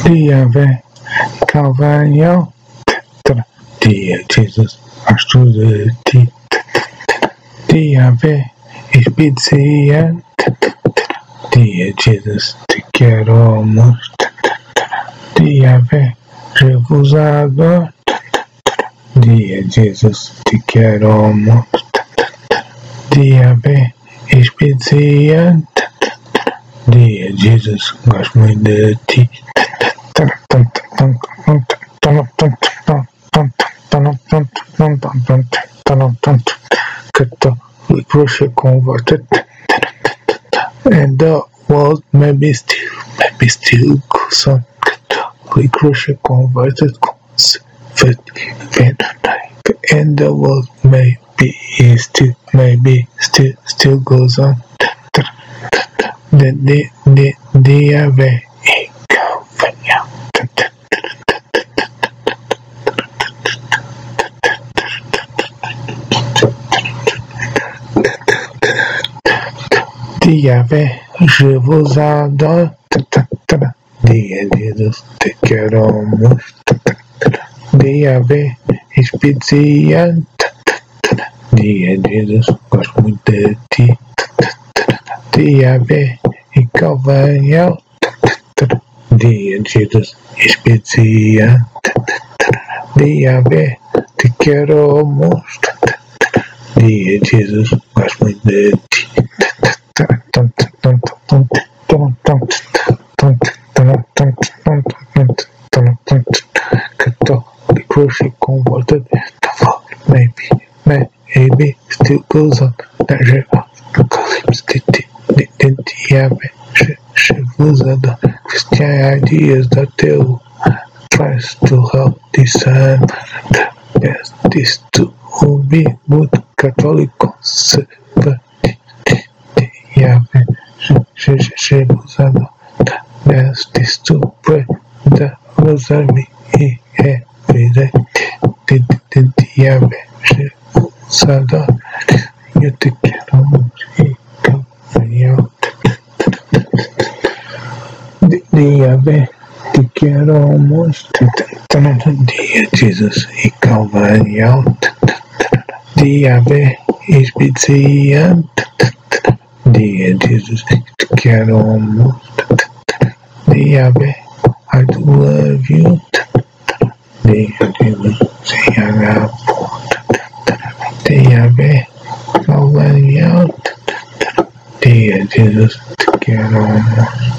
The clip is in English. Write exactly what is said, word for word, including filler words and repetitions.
Diave, Calvanio, Dia Jesus, astro de ti, Diave, Espizia, Dia Jesus, te quiero mucho, Diave, Refusado, Dia Jesus, te quiero mucho, Diave, Espizia, Dia Jesus, gosto muito de ti. Catholic converted, and the world maybe still, maybe still goes on. Catholic Russia converted, and the world maybe still, maybe still, still goes on. The the the the ave Diave, je vous adore. Dia Jesus, te quiero mucho. Diave, especial. Dia Jesus, gosto muito de ti. Diave, e Calvanio. Dia Jesus, especial. Diave, te quiero mucho. Dia Jesus, gosto muito de ti. Catholic Russia converted, maybe, maybe still goes on. Apocalypse, the diabo, she was the Christian ideas that they tries to help discern the best is to be good Catholic conservative. She was the best is to pray the rosary every day. The diabo, she was the you take care of me, Calvanio. The diabo, te quiero mucho. Dia Jesus, e Calvanio. Diabo, especial. Dia Jesus, te quiero mucho. Diabo, I do love you. Dia Jesus, se haga por. Diabo, Calvanio. Dia Jesus, te quiero mucho.